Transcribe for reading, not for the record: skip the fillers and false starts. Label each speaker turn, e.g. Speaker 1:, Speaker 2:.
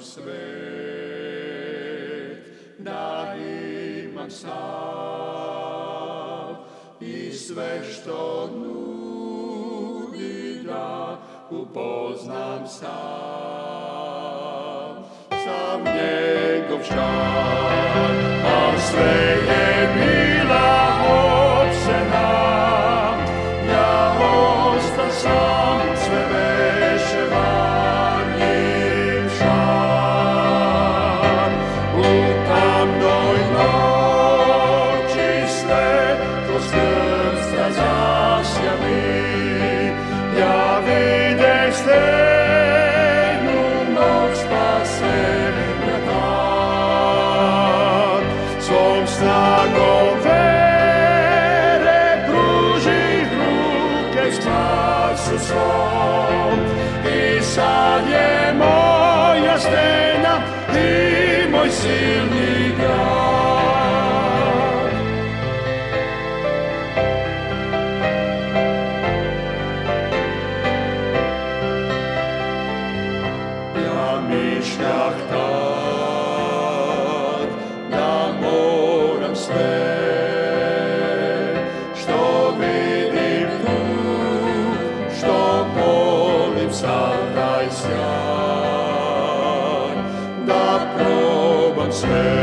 Speaker 1: kroz svet, da imam sav i sve što nudi da upoznam sam njegov šan, a sve je bila opsena, ja osta sam, sve veše varnjiv šan. U tamnoj noći svetlost krsta zasja mi, ja videh stenu moć spasenja tad. Svom snagom vere pružih ruke spasu svom, i sad je moja stena i moj silni grad. Ja mišljah tad da moram sve što vidim tu, što volim sav taj sjaj, da probam sve